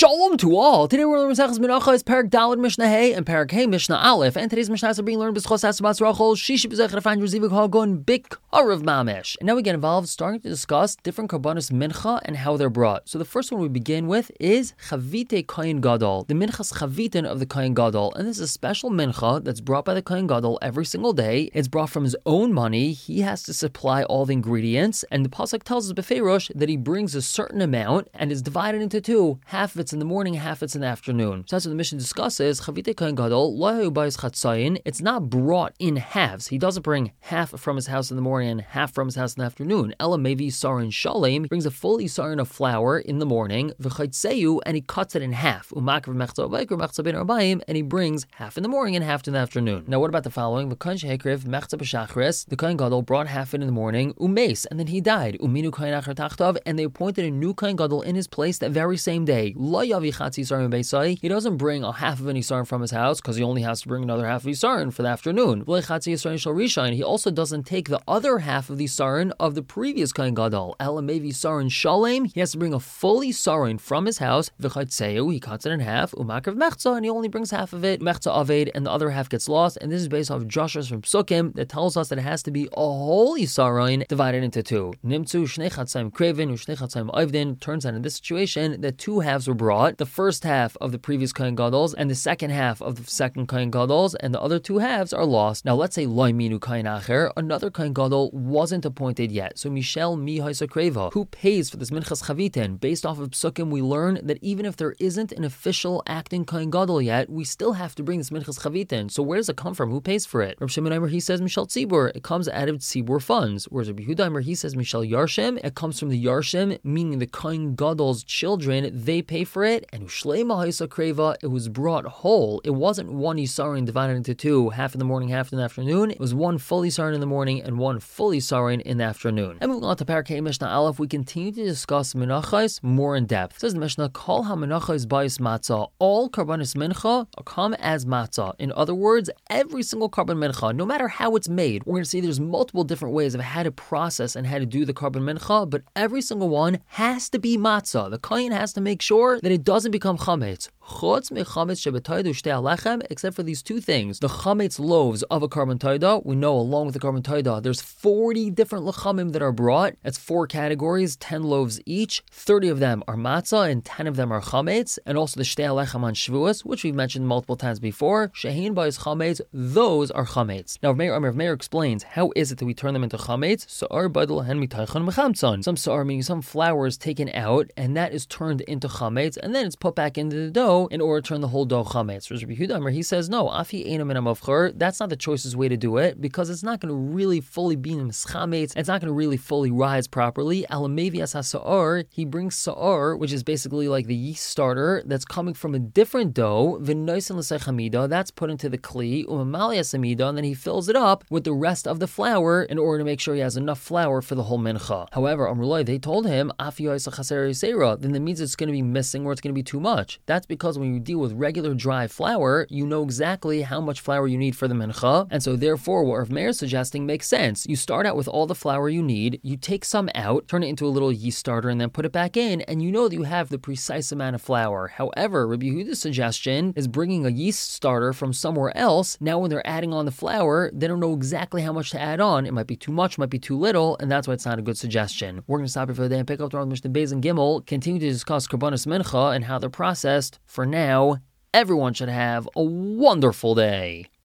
Shalom to all. Today we're learning Maseches Menachos, Perek Daled Mishnah Hey, and Perek Hey Mishnah Aleph. And today's Mishnahs are being learned b'schos Hasabas Rachel, Shishi b'zech Refain Rezivik Hagun Bik Arav Mamish. And now we get involved starting to discuss different Karbanos Mincha and how they're brought. So the first one we begin with is Chavite Kohen Gadol, the Minchas Chavitin of the Kohen Gadol. And this is a special Mincha that's brought by the Kohen Gadol every single day. It's brought from his own money. He has to supply all the ingredients. And the Pasuk tells us b'feirosh that he brings a certain amount and is divided into two. Half of it's in the morning, half it's in the afternoon. So that's what the Mishnah discusses. Chavite Kohen Gadol, lo bayis chatzayin. It's not brought in halves. He doesn't bring half from his house in the morning and half from his house in the afternoon. Ela mevi sarin shalem. He brings a full sarin of flour in the morning, v'chaitzeyu, and he cuts it in half. Umakar v'mechza v'ayker mechza ben arbaim, and he brings half in the morning and half in the afternoon. Now what about the following? V'kohen shehekriv mechza b'shachris. The Kohen Gadol brought half in the morning, umes, and then he died. Uminu Kohen acher tachtav, and they appointed a new Kohen Gadol in his place that very same day. He doesn't bring a half of an isarin from his house because he only has to bring another half of isarin for the afternoon. He also doesn't take the other half of the isarin of the previous Kohen Gadol. He has to bring a full isarin from his house. He cuts it in half. And he only brings half of it. And the other half gets lost. And this is based off Joshua from Sukkim that tells us that it has to be a whole isarin divided into two. Turns out in this situation that two halves were brought, the first half of the previous Kohen Gadol's and the second half of the second Kohen Gadol's, and the other two halves are lost. Now let's say Loi Minu Kohen Acher, another Kohen Gadol wasn't appointed yet. So Mishel Mi Haisakreva, who pays for this Minchas Chavitin? Based off of Psukim, we learn that even if there isn't an official acting Kohen Gadol yet, we still have to bring this Minchas Chavitin. So where does it come from? Who pays for it? Reb Shimon Aimer, he says Mishel Tzibur. It comes out of Tzibur funds. Whereas Reb Yehuda Aimer, he says Mishel Yarshim. It comes from the Yarshim, meaning the Kohen Gadol's children. They pay for it. And Ushleima Haisakreva, it was brought whole. It wasn't one isarin divided into two, half in the morning, half in the afternoon. It was one full isarin in the morning and one full isarin in the afternoon. And moving on to Perek Hey Mishnah Aleph, we continue to discuss Menachos more in depth. It says the Mishnah, Kol ha-Menachos bayis matzah. All Karbanos Mincha come as matzah. In other words, every single Karban Mincha, no matter how it's made, we're going to see there's multiple different ways of how to process and how to do the Karban Mincha, but every single one has to be matzah. The Kohen has to make sure that it doesn't become chametz. Except for these two things. The chametz loaves of a Karban Toida, we know along with the Karban Toida, there's 40 different lechamim that are brought. That's 4 categories, 10 loaves each. 30 of them are matzah and 10 of them are chametz. And also the shtei alechem on Shavuos, which we've mentioned multiple times before. Shehin ba'is chametz, those are chametz. Now Rav Meir explains, how is it that we turn them into chametz? Sa'ar badal hen mitaychan mechamtzon. Some sa'ar meaning some flour is taken out and that is turned into chametz and then it's put back into the dough in order to turn the whole dough chametz. Rabbi Yehuda, he says, no, afi eina min hamavchar, that's not the choicest way to do it because it's not going to really fully be chametz. It's not going to really fully rise properly. Alamevi as sa'ar, he brings sa'ar, which is basically like the yeast starter that's coming from a different dough. V'noisen l'sechamida, that's put into the kli. Umamali asamida, and then he fills it up with the rest of the flour in order to make sure he has enough flour for the whole mincha. However, Amrullah, they told him, afi yoisa chaser yisera, then that means it's going to be missing or it's going to be too much. That's because when you deal with regular dry flour, you know exactly how much flour you need for the mincha, and so therefore what Rav Meir is suggesting makes sense. You start out with all the flour you need, you take some out, turn it into a little yeast starter, and then put it back in, and you know that you have the precise amount of flour. However, Rabbi Yehuda's suggestion is bringing a yeast starter from somewhere else. Now when they're adding on the flour, they don't know exactly how much to add on. It might be too much, might be too little, and that's why it's not a good suggestion. We're going to stop here for the day and pick up tomorrow with Mishnah Beis and Gimel, continue to discuss Karbanos Mincha and how they're processed. For now, everyone should have a wonderful day.